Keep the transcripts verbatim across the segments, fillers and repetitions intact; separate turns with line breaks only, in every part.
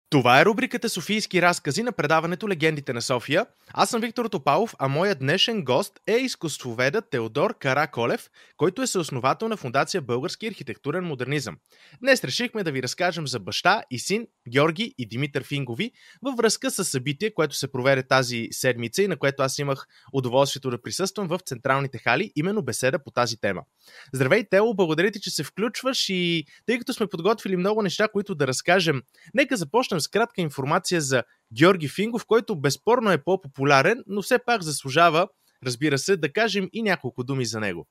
Това е рубриката Софийски разкази на предаването Легендите на София. Аз съм Виктор Топалов, а моят днешен гост е изкуствоведът Теодор Караколев, който е съосновател на Фондация Български архитектурен модернизъм. Днес решихме да ви разкажем за баща и син Георги и Димитър Фингови във връзка с събитие, което се проведе тази седмица и на което аз имах удоволствието да присъствам в централните хали, именно беседа по тази тема. Здравей, Тео, благодаря ти, че се включваш и тъй като сме подготвили много неща, които да разкажем, нека започнем с кратка информация за Георги Фингов, който безспорно е по-популярен, но все пак заслужава, разбира се, да кажем и няколко думи за него.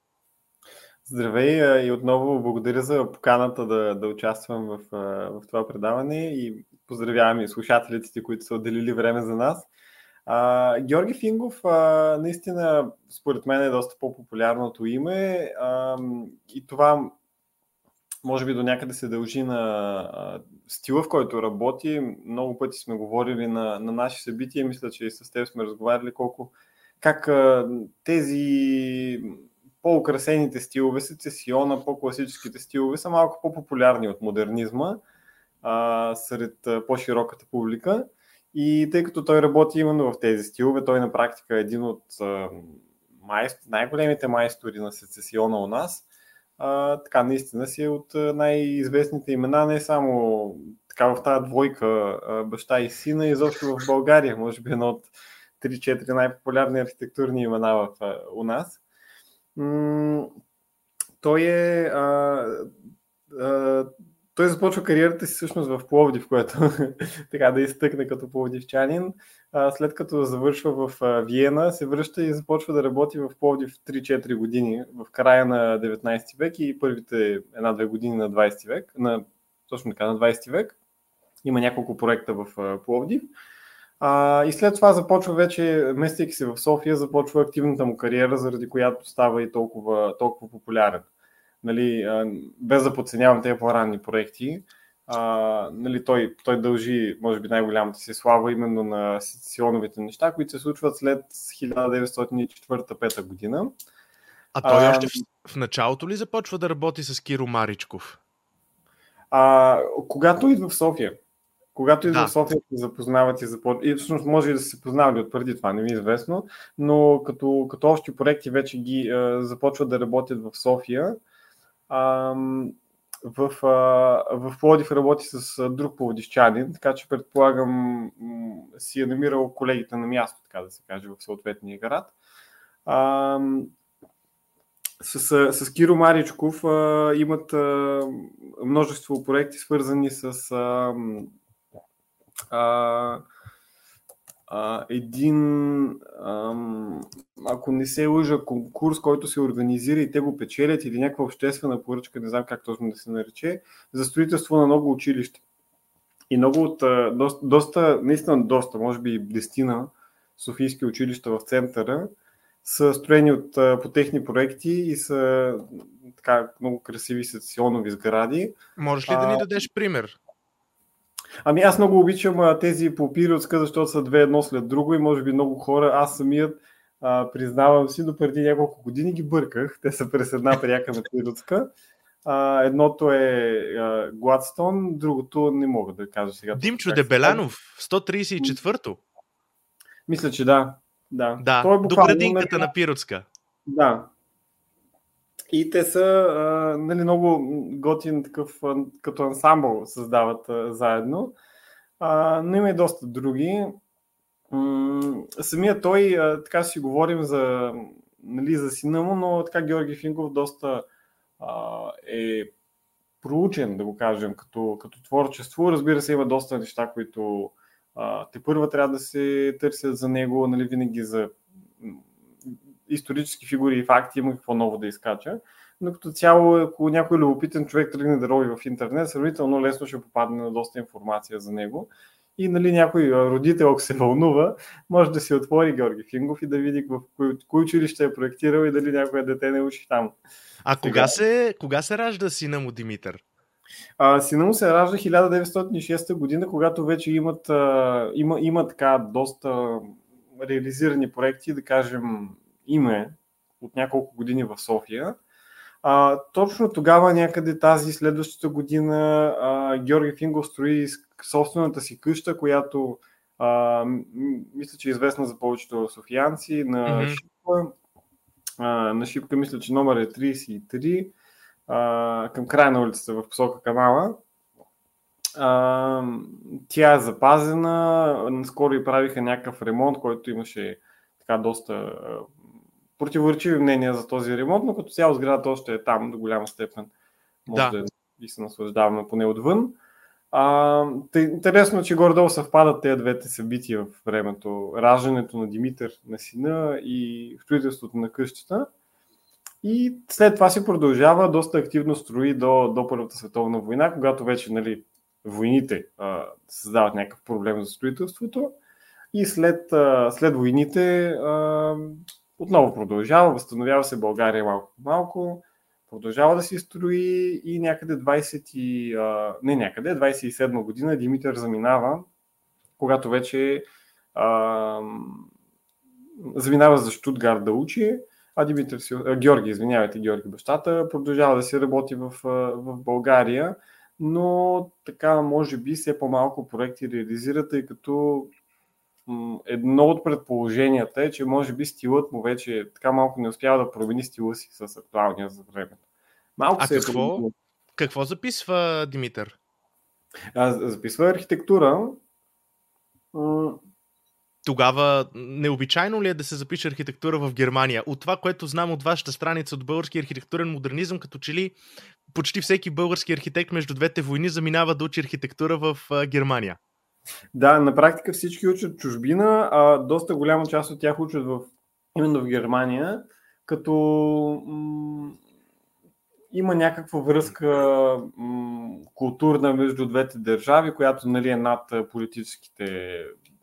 Здравей и отново благодаря за поканата да, да участвам в, в това предаване и поздравявам и слушателите, които са отделили време за нас. А, Георги Фингов а, наистина според мен е доста по-популярното име а, и това може би до някъде се дължи на а, стила, в който работи. Много пъти сме говорили на, на наши събития, мисля, че и с теб сме разговаряли колко как а, тези по-украсените стилове, сецесиона, по-класическите стилове са малко по-популярни от модернизма а, сред а, по-широката публика. И тъй като той работи именно в тези стилове, той на практика е един от а, майст... най-големите майстори на сецесиона у нас. А, така, наистина си е от най-известните имена, не само така в тази двойка а, баща и сина, изобщо в България, може би едно от три-четири най-популярни архитектурни имена в, а, у нас. М- той е а, а, той започва кариерата си всъщност в Пловдив, което така да изтъкне като пловдивчанин. А, след като завършва в а, Виена, се връща и започва да работи в Пловдив три-четири години в края на деветнайсети век и първите една-две години на двайсети век, на, точно така, на двайсети век. Има няколко проекта в а, Пловдив. А, и след това започва вече, местейки се в София, започва активната му кариера, заради която става и толкова, толкова популярен. Нали, без да подценявам тези по-ранни проекти, а, нали, той, той дължи, може би, най-голямата си слава именно на сецесионовите неща, които се случват след хиляда деветстотин и четвърта-пета година.
А той а, още в, в началото ли започва да работи с Киро Маричков?
А, когато идва в София. Когато идва
да.
в София, се запознават и започват. И всъщност може и да се познавали от преди това, не ми е известно, но като, като общи проекти вече ги а, започват да работят в София. А, в, а, в Пловдив работи с друг пловдивчанин, така че предполагам си е намирал колегите на място, така да се каже, в съответния град. А, с, с Киро Маричков а, имат а, множество проекти, свързани с а, а, а, един, а, ако не се лъжа, конкурс, който се организира и те го печелят, или някаква обществена поръчка, не знам как точно да се нарече, за строителство на много училища. И много от, доста, доста наистина доста, може би десетина софийски училища в центъра са строени от, по техни проекти и са така много красиви сецесионови сгради.
Можеш ли да ни дадеш пример?
Ами аз много обичам тези по периодска, защото са две едно след друго и може би много хора, аз самият а, признавам си, до преди няколко години ги бърках. Те са през една пряка на периодска. А, едното е а, Гладстон, другото не мога да кажа сега.
Димчо Дебелянов, сто трийсет и четвърто.
Мисля, че да. Да,
да
Той е
до градинката на Пиротска.
Да. И те са а, нали, много готин такъв, а, като ансамбъл създават а, заедно. А, но има и доста други. М- самия той, а, така си говорим за, нали, за сина му, но така Георги Фингов доста а, е проучен, да го кажем, като, като творчество. Разбира се, има доста неща, които а, те първа трябва да се търсят за него, нали, винаги за исторически фигури и факти има какво ново да изкача. Но като цяло, ако някой любопитен човек тръгне да рови в интернет, сравнително лесно ще попадне на доста информация за него. И нали, някой родител, ако се вълнува, може да си отвори Георги Фингов и да види в кой, кой училище е проектирал и дали някое дете не учи там.
А кога се, кога се ражда сина му Димитър?
А, сина му се ражда хиляда деветстотин и шеста година, когато вече имат, а, има, има така доста реализирани проекти, да кажем име от няколко години в София. А, точно тогава, някъде тази следващата година, а, Георги Фингов строи собствената си къща, която а, мисля, че е известна за повечето софиянци, на mm-hmm. Шипка. А, на Шипка мисля, че номер е трийсет и три, а, към края на улицата в посока канала. А, тя е запазена, наскоро и правиха някакъв ремонт, който имаше така доста противоречиви мнения за този ремонт, но като цяло сградата още е там до голяма степен. Може да, да и се наслаждаваме поне отвън. А, тъй, интересно, че горе-долу съвпадат тези двете събития в времето. Раждането на Димитър на сина и строителството на къщата. И след това се продължава доста активно строи до, до Първата световна война, когато вече, нали, войните а, създават някакъв проблем за строителството. И след, а, след войните а, отново продължава, възстановява се България малко-малко, продължава да се строи и някъде двайсет и, а, не някъде, двайсет и седма година Димитър заминава, когато вече а, заминава за Щутгарт да учи, а Димитър си, а, Георги, извинявайте, Георги бащата, продължава да се работи в, в България, но така може би все по-малко проекти реализира, тъй като едно от предположенията е, че може би стилът му вече така малко не успява да промени стила си с актуалния за времето. Малко
а
се
какво,
е
какво записва Димитър?
А, записва архитектура.
Тогава необичайно ли е да се запише архитектура в Германия? От това, което знам от вашата страница от български архитектурен модернизъм, като че ли почти всеки български архитект между двете войни заминава да учи архитектура в Германия.
Да, на практика всички учат чужбина, а доста голяма част от тях учат в, именно в Германия, като м- има някаква връзка м- културна между двете държави, която, нали, е над политическите,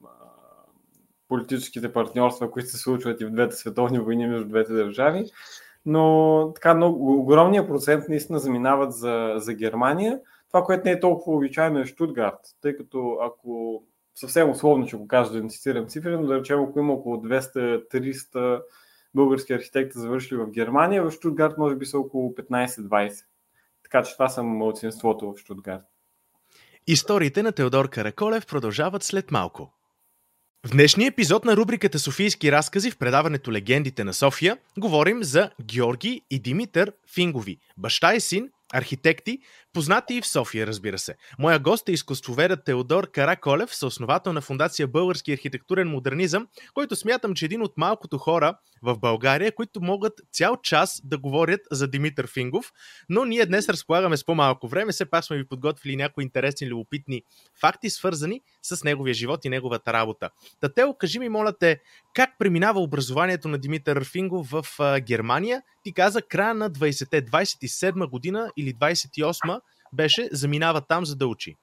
политическите партньорства, които се случват и в двете световни войни между двете държави. Но така много огромният процент наистина заминават за, за Германия. Това, което не е толкова обичайно, е Щутгарт, тъй като ако съвсем условно ще го кажа, да не цитирам цифри, но да речем, ако има около двеста-триста български архитекти завършили в Германия, в Щутгарт може би са около петнайсет-двайсет. Така че това са малцинството в Щутгарт.
Историите на Теодор Караколев продължават след малко. В днешния епизод на рубриката Софийски разкази в предаването Легендите на София говорим за Георги и Димитър Фингови, баща и син, архитекти, познати и в София, разбира се. Моя гост е изкуствоведът Теодор Караколев, съосновател на фондация Български архитектурен модернизъм, който смятам, че е един от малкото хора в България, които могат цял час да говорят за Димитър Фингов, но ние днес разполагаме с по-малко време, все пак сме ви подготвили някои интересни, любопитни факти, свързани с неговия живот и неговата работа. Татео, кажи ми, моля те, как преминава образованието на Димитър Фингов в а, Германия? Ти каза края на двайсетте, двайсет и седма година или двайсет и осма беше, заминава там, за да учи.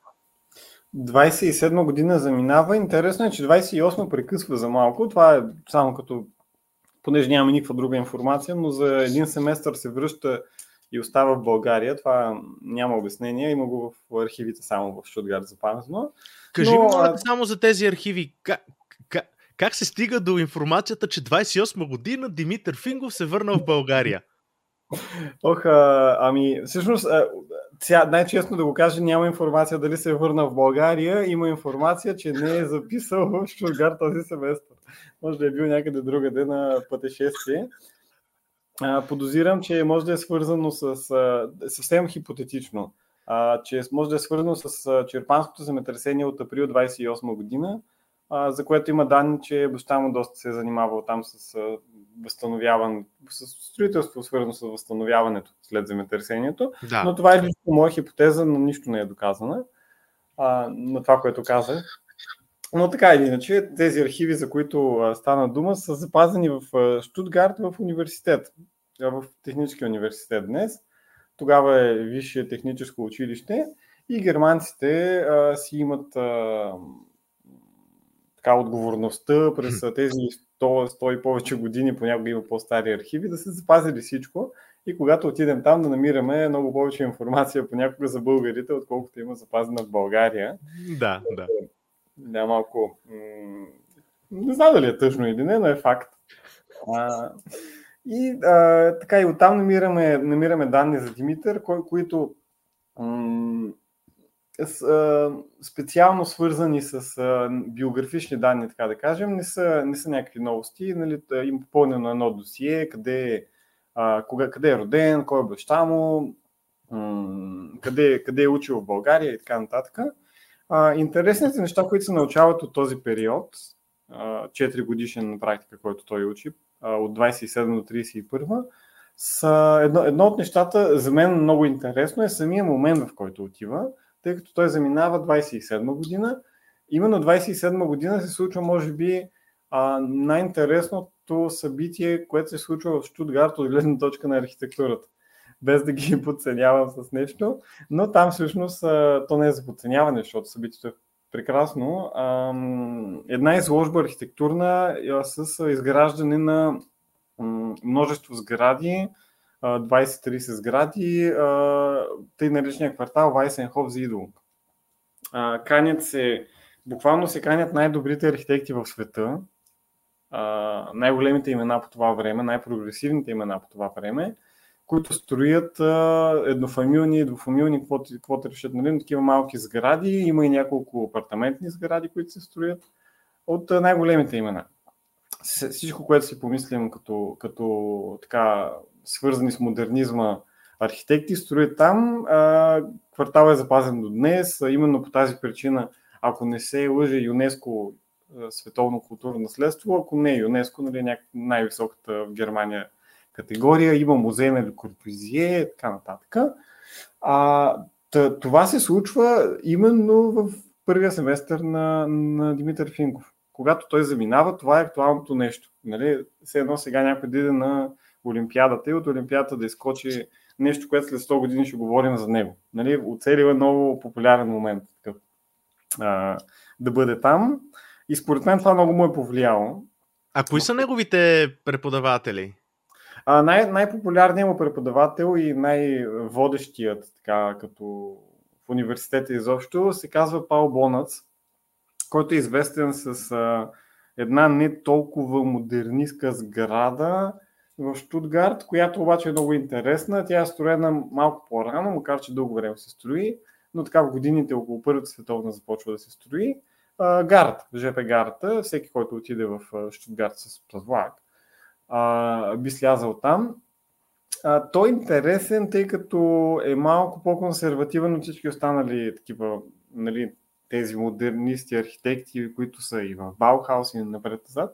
двайсет и седма година заминава. Интересно е, че двайсет и осма прекъсва за малко. Това е само като, понеже нямаме никаква друга информация, но за един семестър се връща и остава в България. Това няма обяснение. Има го в архивите само в Щутгарт запазено.
Кажи
но,
ми, моля, само за тези архиви. Как, как, как се стига до информацията, че двайсет и осма година Димитър Фингов се върна в България?
Ох, а, ами, всъщност, а, ця, най-честно да го кажа, няма информация дали се е върнал в България. Има информация, че не е записал в Щутгарт този семестър. Може да е бил някъде другаде на пътешествие. А, подозирам, че може да е свързано с, а, съвсем хипотетично, а, че може да е свързано с а, черпанското земетресение от април двайсет и осма година, а, за което има данни, че баща му доста се е занимавал там с а, възстановяване, с строителство, свързано с възстановяването след земетресението. Да. Но това е лично моя хипотеза, но нищо не е доказана а, на това, което казах. Но така или иначе, тези архиви, за които а, стана дума, са запазени в а, Щутгарт в университет, в Техническия университет днес. Тогава е висше техническо училище и германците а, си имат а, така отговорността през тези сто, сто и повече години, понякога има по-стари архиви, да се запазили всичко и когато отидем там да намираме много повече информация понякога за българите, отколкото има запазена в България.
Да, да.
Да, малко... М- не знам дали е тъжно или не, но е факт. А, И а, така и оттам намираме, намираме данни за Димитър, кои, които м- с, а, специално свързани с а, биографични данни, така да кажем, не са, не са някакви новости. Нали, има попълнено едно досие, къде, а, кога, къде е роден, кой е баща му, м- къде, къде е учил в България и така нататък. А, интересните неща, които се научават от този период, четири годишен на практика, който той учи, от двадесет и седма до тридесет и първа, са едно, едно от нещата, за мен много интересно е самия момент, в който отива, тъй като той заминава двадесет и седма година. Именно двадесет и седма година се случва, може би, най-интересното събитие, което се случва в Щутгарт от гледна точка на архитектурата. Без да ги подценявам с нещо, но там всъщност то не е за подценяване, защото събитието е прекрасно. Една изложба архитектурна с изграждане на множество сгради, двадесет-тридесет сгради, тъй наречения квартал Вайсенхоф за идол. Канят се, буквално се канят най-добрите архитекти в света, най-големите имена по това време, най-прогресивните имена по това време, които строят еднофамилни, двуфамилни, каквото решат, нали, такива малки сгради. Има и няколко апартаментни сгради, които се строят от най-големите имена. Всичко, което си помислим като, като така, свързани с модернизма архитекти, строят там. Квартал е запазен до днес. Именно по тази причина, ако не се лъже ЮНЕСКО, световно културно наследство, ако не е ЮНЕСКО, нали, най-високата в Германия категория, има музей на Ле Корбюзие и така нататък. А, това се случва именно в първия семестър на, на Димитър Фингов. Когато той заминава, това е актуалното нещо. Нали? Все едно сега някой да иде на Олимпиадата и от Олимпиадата да изкочи нещо, което след сто години ще говорим за него. Нали? Оцелил е много популярен момент такъв, а, да бъде там. И според мен това много му е повлияло.
А кои са неговите преподаватели?
А, най- най-популярният му преподавател и най-водещият, така, като в университета изобщо, се казва Паул Бонац, който е известен с а, една не толкова модернистка сграда в Щутгарт, която обаче е много интересна. Тя е строена малко по-рано, макар че дълго време се строи, но така в годините около Първата световна започва да се строи. А, гарата, ЖП гарата, всеки, който отиде в Щутгарт с влак, Uh, би слязал там. Uh, той е интересен, тъй като е малко по-консервативен от всички останали такива, нали, тези модернисти, архитекти, които са и в Баухаус и напред-назад.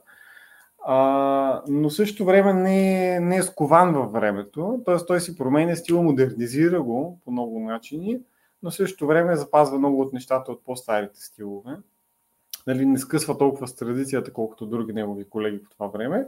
Uh, но същото време не е, не е скован във времето, т.е. той си променя стила, модернизира го по много начини, но същото време запазва много от нещата от по-старите стилове. Нали, не скъсва толкова с традицията, колкото други негови колеги по това време.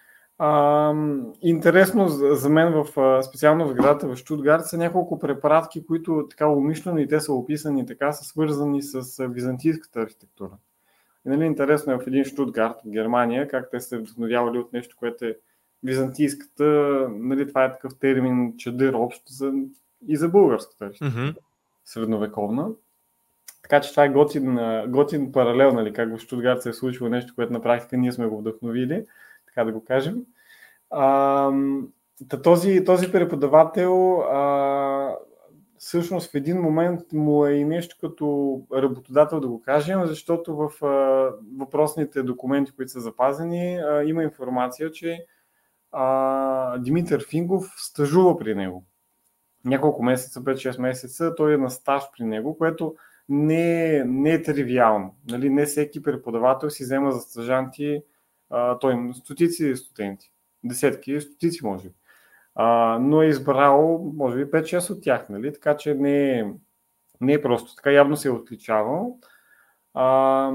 Uh, интересно за мен, в, специално в сградата в Щутгарт, са няколко препаратки, които така умишлено и те са описани така, са свързани с византийската архитектура. И, нали, интересно е в един Щутгарт в Германия, как те се вдъхновявали от нещо, което е византийската, нали, това е такъв термин чадър общ за, и за българската архитектура, mm-hmm. средновековна. Така че това е готин, готин паралел, нали, как в Щутгарт се е случило нещо, което на практика ние сме го вдъхновили, така да го кажем. А, този, този преподавател а, всъщност в един момент му е и нещо като работодател, да го кажем, защото в а, въпросните документи, които са запазени, а, има информация, че а, Димитър Фингов стажува при него. Няколко месеца, пет-шест месеца, той е на стаж при него, което не, не е тривиално. Нали? Не всеки преподавател си взема за стажанти, а, той има стотици студенти, десетки, стотици може би. А, но е избрал, може би, пет-шест от тях, нали? Така че не е, не е просто така, явно се е отличавал. А,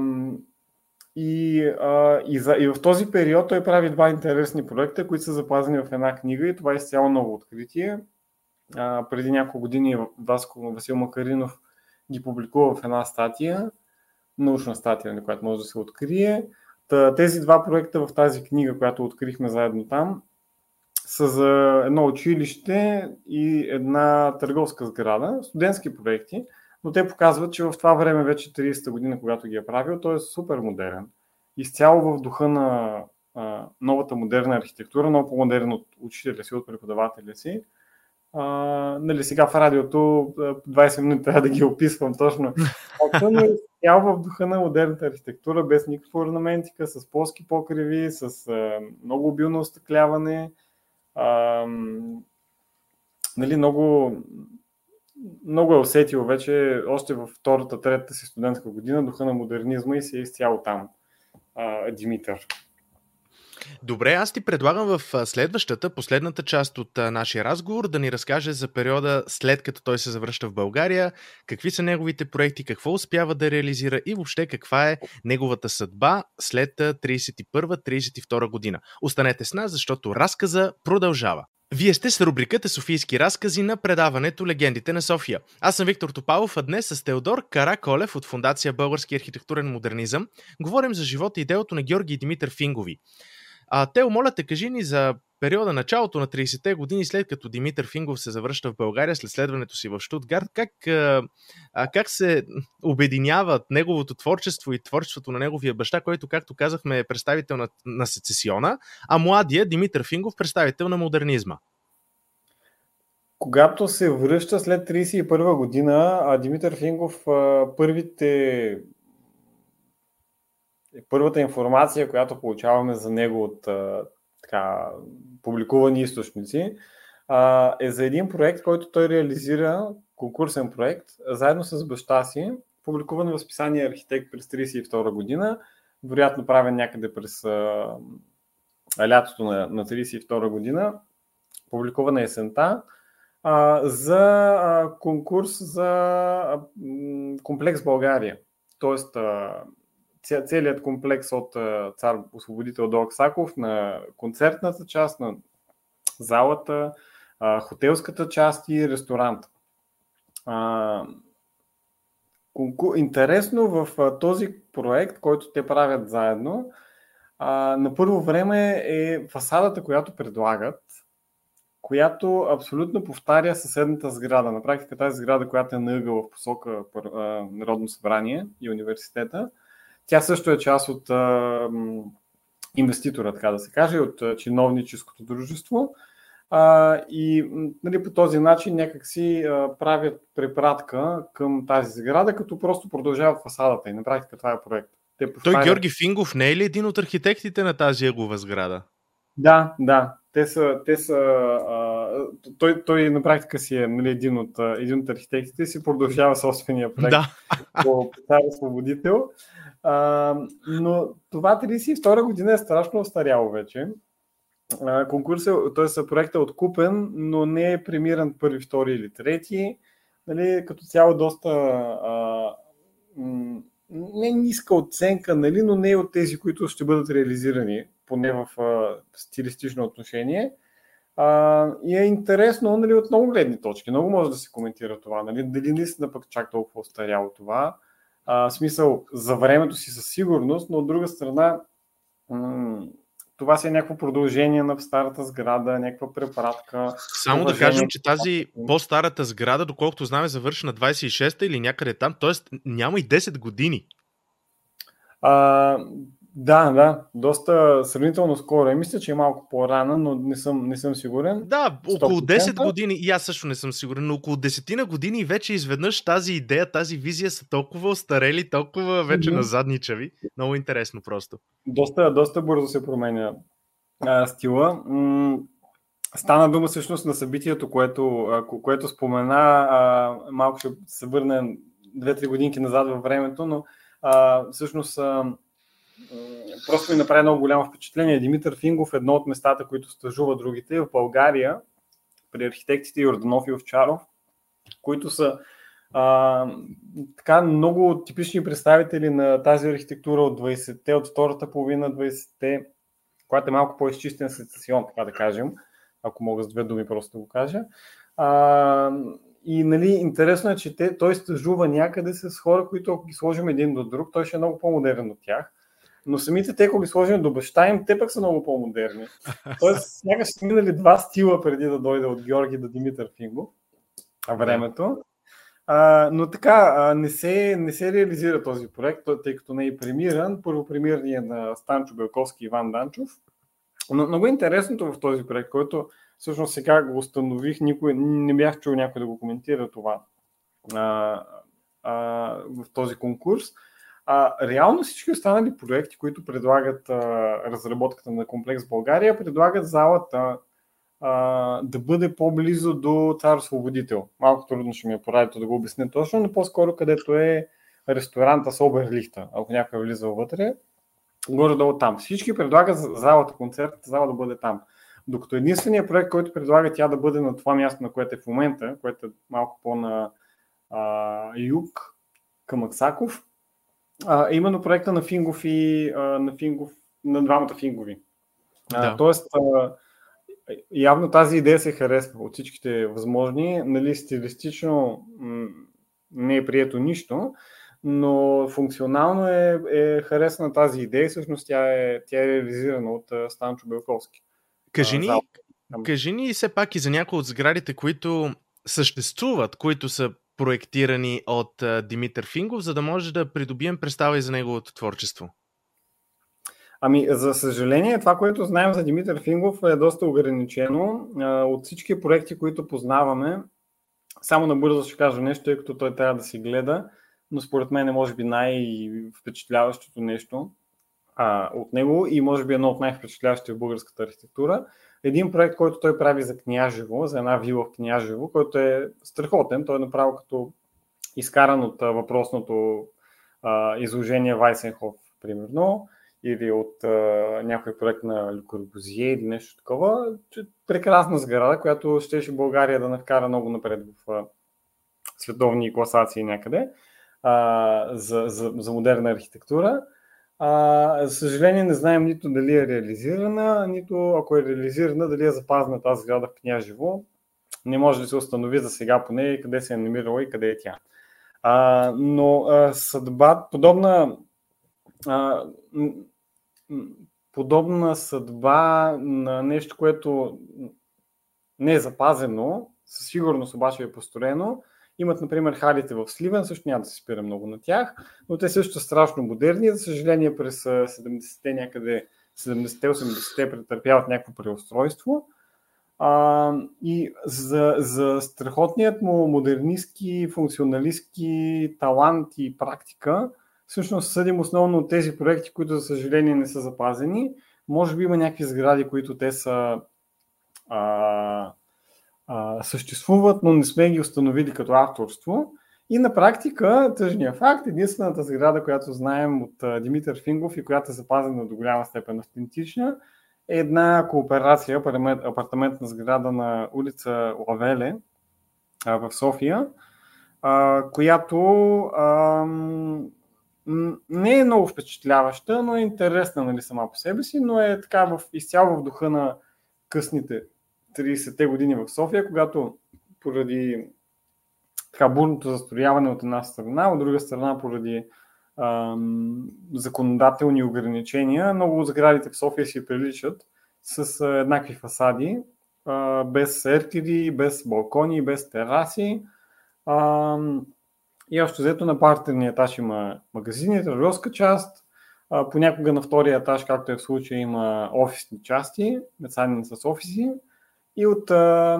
и, а, и, за, и в този период той прави два интересни проекта, които са запазени в една книга и това е изцяло ново откритие. А, преди няколко години Васко Васил Макаринов ги публикува в една статия, научна статия, на която може да се открие. Тези два проекта в тази книга, която открихме заедно там, са за едно училище и една търговска сграда, студентски проекти, но те показват, че в това време, вече тридесета година, когато ги е правил, той е супер модерен. Изцяло в духа на а, новата модерна архитектура, много по-модерна от учителя си, от преподавателя си. А, нали, сега в радиото двайсет минути трябва да ги описвам точно. Но е цял в духа на модерната архитектура, без никаква орнаментика, с плоски покриви, с а, много обилно остъкляване. А, нали, много, много е усетил вече още във втората, третата си студентска година духа на модернизма и си е изцяло там, а, Димитър.
Добре, аз ти предлагам в следващата, последната част от нашия разговор да ни разкаже за периода след като той се завръща в България, какви са неговите проекти, какво успява да реализира и въобще каква е неговата съдба след трийсет и първа - трийсет и втора година. Останете с нас, защото разказа продължава. Вие сте с рубриката Софийски разкази на предаването Легендите на София. Аз съм Виктор Топалов, а днес с Теодор Караколев от Фондация Български архитектурен модернизъм говорим за живота и делото на Георги и Димитър Фингови. А, Тео, моля те, кажи ни за периода, началото на трийсетте години, след като Димитър Фингов се завръща в България след следването си в Щутгарт, как, а, как се обединяват неговото творчество и творчеството на неговия баща, който, както казахме, е представител на, на сецесиона, а младия Димитър Фингов представител на модернизма?
Когато се връща след трийсет и първа година, а Димитър Фингов първите Първата информация, която получаваме за него от а, така, публикувани източници, а, е за един проект, който той реализира, конкурсен проект, заедно с баща си, публикуван в списание Архитект през трийсет и втора година, вероятно правен някъде през а, лятото на, на трийсет и втора година, публикувана есента, а, за а, конкурс за а, комплекс България. Тоест, а, целият комплекс от цар освободител до Аксаков на концертната част, на залата, хотелската част и ресторанта. Интересно в този проект, който те правят заедно, на първо време е фасадата, която предлагат, която абсолютно повтаря съседната сграда. На практика тази сграда, която е на ъгъла в посока Народно събрание и университета, тя също е част от а, инвеститора, така да се каже, от а, чиновническото дружество. А, и нали, по този начин някакси а, правят препратка към тази сграда, като просто продължават фасадата. И на практика това е проект. Те повтарят...
Той Георги Фингов не е ли един от архитектите на тази ъглова сграда?
Да, да. Те са, те са, а, той, той на практика си е нали, един, от, един от архитектите и си продължава собствения проект
да.
по цар освободител. А, но това трийсет и втора година е страшно остаряло вече. А, конкурсът, т.е. проектът е откупен, но не е премиран първи, втори или трети. Нали, като цяло доста а, м- не ниска оценка, нали, но не е от тези, които ще бъдат реализирани, поне в а, стилистично отношение. А, и е интересно нали, от много гледни точки. Много може да се коментира това. Нали, дали наистина пък чак толкова остаряло това. А, в смисъл, за времето си със сигурност, но от друга страна м- това си е някакво продължение на старата сграда, някаква препратка.
Само да кажем, че тази по-старата сграда, доколкото знаме, завърши на двайсет и шеста или някъде там, т.е. няма и десет години.
А, да, да, доста сравнително скоро. Я мисля, че е малко по-рана, но не съм, не съм сигурен.
Да, около десет години, и аз също не съм сигурен, но около десетина години и вече изведнъж тази идея, тази визия са толкова остарели, толкова вече mm-hmm. назадничави. Много интересно просто.
Доста, доста бързо се променя а, стила. М- стана дума всъщност на събитието, което, а, което спомена. А, малко ще се върне две-три годинки назад във времето, но а, всъщност а, просто ми направи много голямо впечатление. Димитър Фингов, едно от местата, които стажува другите, в България, при архитектите Йорданов и Овчаров, които са а, така много типични представители на тази архитектура от двайсетте, от втората половина двайсетте, която е малко по-изчистен сецесион, така да кажем, ако мога с две думи просто да го кажа. А, и нали, интересно е, че те, той стажува някъде с хора, които ако ги сложим един до друг, той ще е много по-модерен от тях. Но самите те, ако ги сложим до баща им, те пък са много по-модерни. Тоест, някак ще минали два стила преди да дойде от Георги до Димитър Фингов времето. А, но така, а, не, се, не се реализира този проект, тъй като не е премиран. Първо премирният на Станчо Белковски и Иван Данчов. Но много интересното в този проект, който всъщност сега го установих, никой, не бях чул някой да го коментира това а, а, в този конкурс. А, реално всички останали проекти, които предлагат а, разработката на комплекс България, предлагат залата а, да бъде по-близо до Цар Освободител. Малко трудно ще ми е порадито да го обясня точно, но по-скоро където е ресторанта с Оберлихта, ако някой е влизал вътре, горе-долу там. Всички предлагат залата, концертната зала да бъде там. Докато единственият проект, който предлага тя да бъде на това място, на което е в момента, което е малко по-на а, юг, към Аксаков, а, е именно проекта на Фингов и а, на, Фингов, на двамата Фингови. А,
Да.
Тоест, а, явно тази идея се харесва от всичките възможни. Нали, стилистично м- не е прието нищо, но функционално е, е харесана тази идея и всъщност тя е, тя е реализирана от uh, Станчо Белковски.
Кажи ни,
Uh,
кажи ни все пак и за някои от сградите, които съществуват, които са проектирани от uh, Димитър Фингов, за да може да придобием представа и за неговото творчество.
Ами, за съжаление, това, което знаем за Димитър Фингов е доста ограничено. Uh, от всички проекти, които познаваме, само набързо ще кажа нещо, тъй като той трябва да си гледа, но според мен е може би най-впечатляващото нещо а, от него и може би едно от най-впечатляващите в българската архитектура. Един проект, който той прави за Княжево, за една вила в Княжево, който е страхотен. Той е направо като изкаран от а, въпросното а, изложение Вайсенхоф, примерно, или от а, някой проект на Ле Корбузие или нещо такова. Прекрасна сграда, която щеше България да навкара много напред в а, световни класации някъде а, за, за, за модерна архитектура. А, за съжаление не знаем нито дали е реализирана, нито ако е реализирана, дали е запазена тази сграда в Княжево. Не може да се установи за сега поне къде се е намирала и къде е тя. А, но а, съдба, подобна а, подобна съдба на нещо, което не е запазено, със сигурност обаче е построено. Имат, например, халите в Сливен, също няма да се спира много на тях, но те също са страшно модерни. За съжаление, през седемдесетте някъде, седемдесетте-осемдесетте претърпяват някакво преустройство. А, и за, за страхотният му модернистки, функционалистки талант и практика, всъщност съдим основно от тези проекти, които за съжаление не са запазени. Може би има някакви сгради, които те са а, а, съществуват, но не сме ги установили като авторство. И на практика, тъжният факт, единствената сграда, която знаем от а, Димитър Фингов и която е запазена до голяма степен автентична, е една кооперация, апартаментна сграда на улица Лавеле а, в София, а, която а, не е много впечатляваща, но е интересна, нали, сама по себе си, но е така в, изцяло в духа на късните тридесетте години в София, когато поради така бурното застрояване от една страна, от друга страна поради ам, законодателни ограничения, много сградите в София си приличат с а, еднакви фасади, а, без еркери, без балкони, без тераси. Ам, И още взето на партерния етаж има магазини, търговска част, а, понякога на втория етаж, както е в случая, има офисни части, мецанини с офиси и от а,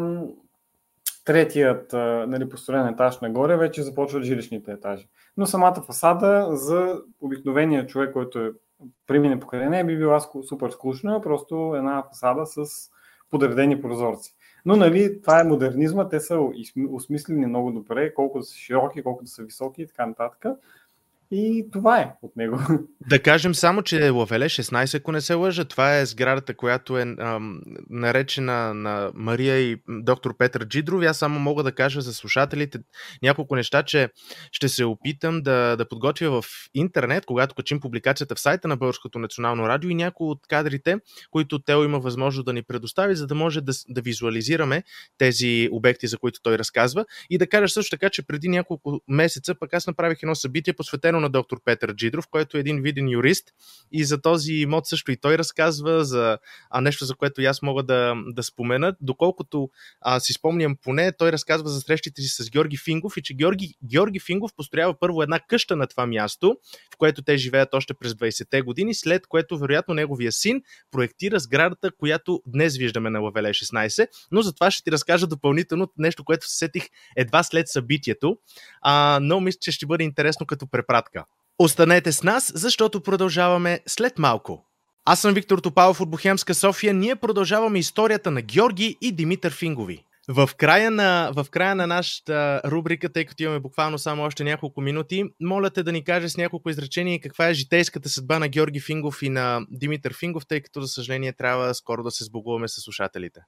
третият а, нали, построен етаж нагоре вече започват жилищните етажи. Но самата фасада за обикновения човек, който е премине покрай нея, би била супер скучна, просто една фасада с подредени прозорци. Но нали, това е модернизма, те са осмислени много добре, колко да са широки, колко да са високи и така нататък. И това е от него.
Да кажем само, че Лавеле шестнайсет, ако не се лъжа, това е сградата, която е ам, наречена на Мария и доктор Петър Джидров. Аз само мога да кажа за слушателите няколко неща, че ще се опитам да, да подготвя в интернет, когато качим публикацията в сайта на Българското национално радио и някои от кадрите, които Тео има възможност да ни предостави, за да може да, да визуализираме тези обекти, за които той разказва. И да кажа също така, че преди няколко месеца пък аз направих едно събитие, посветено на доктор Петър Джидров, който е един виден юрист и за този мод също и той разказва за а, нещо, за което и аз мога да, да спомена. Доколкото а, си спомням поне, той разказва за срещите си с Георги Фингов и че Георги, Георги Фингов построява първо една къща на това място, в което те живеят още през двайсетте години, след което вероятно неговия син проектира сградата, която днес виждаме на Лавеле шестнайсет, но за това ще ти разкажа допълнително нещо, което се сетих едва след събитието, а, но мисля, че ще бъде интересно като препратка. Останете с нас, защото продължаваме след малко. Аз съм Виктор Топалов от Бохемска София. Ние продължаваме историята на Георги и Димитър Фингови. В края на, в края на нашата рубрика, тъй като имаме буквално само още няколко минути, моля те да ни кажеш с няколко изречения каква е житейската съдба на Георги Фингов и на Димитър Фингов, тъй като, за съжаление, трябва скоро да се сбогуваме с слушателите.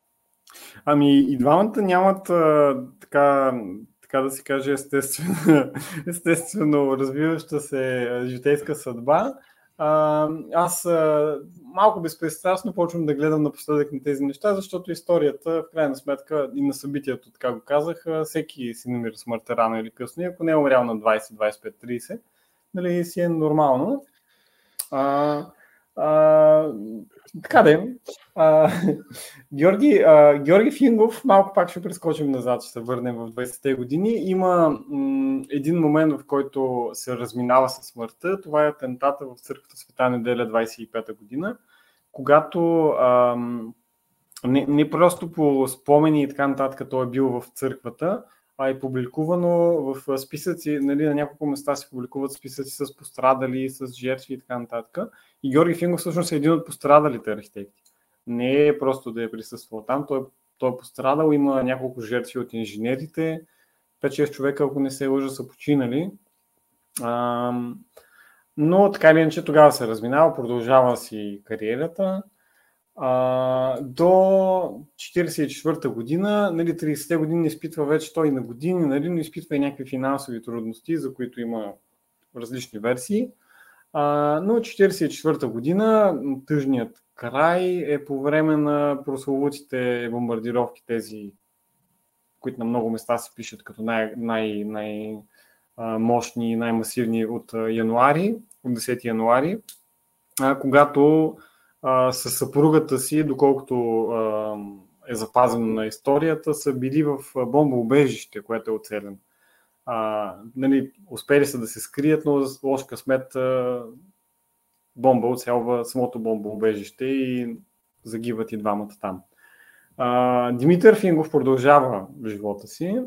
Ами и двамата нямат а, така, така да се каже естествено, естествено развиваща се житейска съдба. А, аз а, малко безпристрастно почвам да гледам напоследък на тези неща, защото историята, в крайна сметка и на събитието, така го казах, всеки си намира смъртта рано или късно, и ако не е умрял на двайсет, двайсет и пет, трийсет, нали, си е нормално. А, а, така да е. Георги, а, Георги Фингов, малко пак ще прескочим назад, ще се върнем в двайсетте години. Има м- един момент, в който се разминава със смъртта. Това е атентата в църквата Света неделя двайсет и пета година, когато а, не, не просто по спомени и така нататък той е бил в църквата, а е публикувано в списъци, нали, на няколко места се публикуват списъци с пострадали, с жертви и така нататък. И Георги Фингов всъщност е един от пострадалите архитекти. Не е просто да е присъствал там, той, той е пострадал, има няколко жертви от инженерите, пет-шест човека, ако не се лъжа, са починали. А, но така или иначе тогава се разминава, продължава си кариерата. А, до четирийсет и четвърта година, нали, трийсетте години изпитва вече той на години, нали, но изпитва и някакви финансови трудности, за които има различни версии. А, но четирийсет и четвърта година, тъжният край е по време на прословутите бомбардировки, тези, които на много места се пишат като най- най- най-мощни и най-масивни от януари, от десети януари, а, когато а, със съпругата си, доколкото а, е запазено на историята, са били в бомбоубежище, което е оцелено. А, нали, успели са да се скрият, но за лош късмет а, бомба оцелва самото бомбоубежище и загиват и двамата там. А, Димитър Фингов продължава живота си,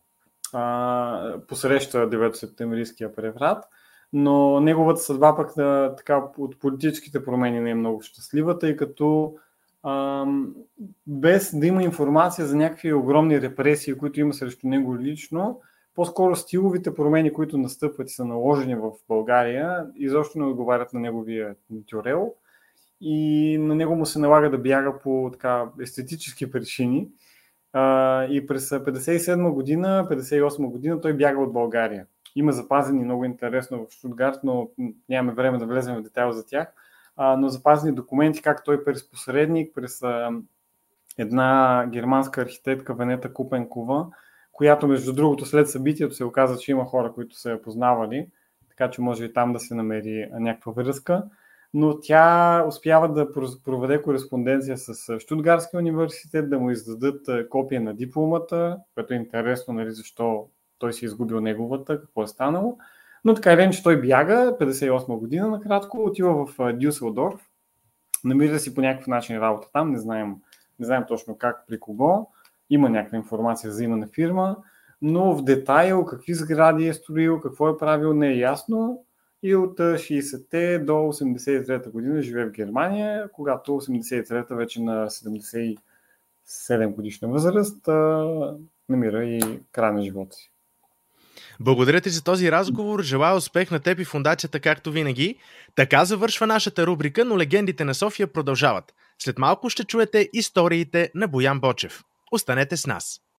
а, посреща деветосептемврийския преврат, но неговата съдба пък на, така, от политическите промени не е много щастлива, тъй като а, без да има информация за някакви огромни репресии, които има срещу него лично, по-скоро стиловите промени, които настъпват и са наложени в България, изобщо не отговарят на неговия тюрел и на него му се налага да бяга по така естетически причини. А, и през петдесет и седма година, петдесет и осма година той бяга от България. Има запазени много интересно в Штутгарт, но нямаме време да влезем в детайл за тях, а, но запазени документи как той през посредник, през а, една германска архитектка Венета Купенкова, която между другото след събитието се оказа, че има хора, които са я познавали, така че може и там да се намери някаква връзка, но тя успява да проведе кореспонденция с Штутгарския университет, да му издадат копия на дипломата, което е интересно, нали, защо той си изгубил неговата, какво е станало. Но така или иначе той бяга, петдесет и осма година, накратко, отива в Дюселдорф, намира си по някакъв начин работа там, не знаем, не знаем точно как, при кого. Има някаква информация за имена фирма, но в детайл какви сгради е строил, какво е правил, не е ясно. И от шейсетте до осемдесет и трета година живее в Германия, когато осемдесет и трета вече на седемдесет и седем годишна възраст намира и край на живота си.
Благодаря ти за този разговор. Желая успех на теб и фондацията, както винаги. Така завършва нашата рубрика, но легендите на София продължават. След малко ще чуете историите на Боян Бочев. Останете с нас!